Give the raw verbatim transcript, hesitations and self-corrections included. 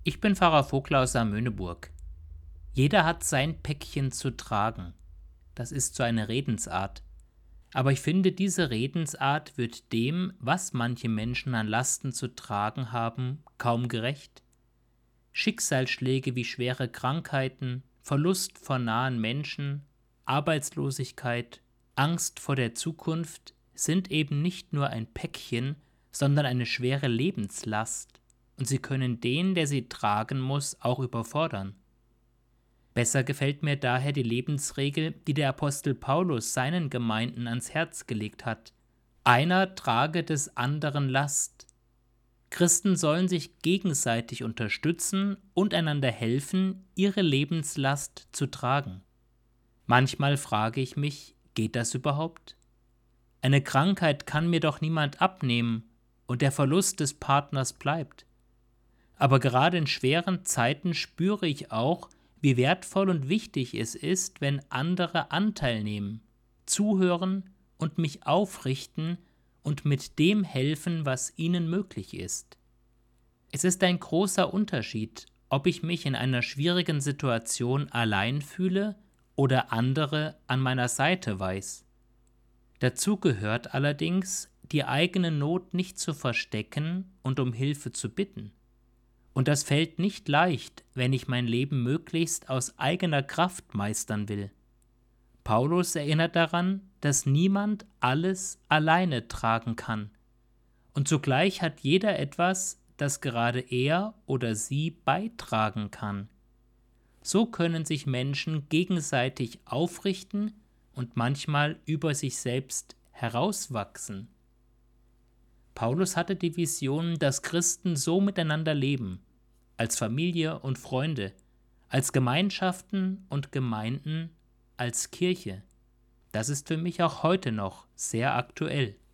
Ich bin Pfarrer Vogler aus Saarmöhneburg. Jeder hat sein Päckchen zu tragen. Das ist so eine Redensart. Aber ich finde, diese Redensart wird dem, was manche Menschen an Lasten zu tragen haben, kaum gerecht. Schicksalsschläge wie schwere Krankheiten, Verlust von nahen Menschen, Arbeitslosigkeit, Angst vor der Zukunft sind eben nicht nur ein Päckchen, sondern eine schwere Lebenslast, und sie können den, der sie tragen muss, auch überfordern. Besser gefällt mir daher die Lebensregel, die der Apostel Paulus seinen Gemeinden ans Herz gelegt hat. Einer trage des anderen Last. Christen sollen sich gegenseitig unterstützen und einander helfen, ihre Lebenslast zu tragen. Manchmal frage ich mich, geht das überhaupt? Eine Krankheit kann mir doch niemand abnehmen und der Verlust des Partners bleibt. Aber gerade in schweren Zeiten spüre ich auch, wie wertvoll und wichtig es ist, wenn andere Anteil nehmen, zuhören und mich aufrichten und mit dem helfen, was ihnen möglich ist. Es ist ein großer Unterschied, ob ich mich in einer schwierigen Situation allein fühle oder andere an meiner Seite weiß. Dazu gehört allerdings, die eigene Not nicht zu verstecken und um Hilfe zu bitten. Und das fällt nicht leicht, wenn ich mein Leben möglichst aus eigener Kraft meistern will. Paulus erinnert daran, dass niemand alles alleine tragen kann. Und zugleich hat jeder etwas, das gerade er oder sie beitragen kann. So können sich Menschen gegenseitig aufrichten und manchmal über sich selbst herauswachsen. Paulus hatte die Vision, dass Christen so miteinander leben, als Familie und Freunde, als Gemeinschaften und Gemeinden, als Kirche. Das ist für mich auch heute noch sehr aktuell.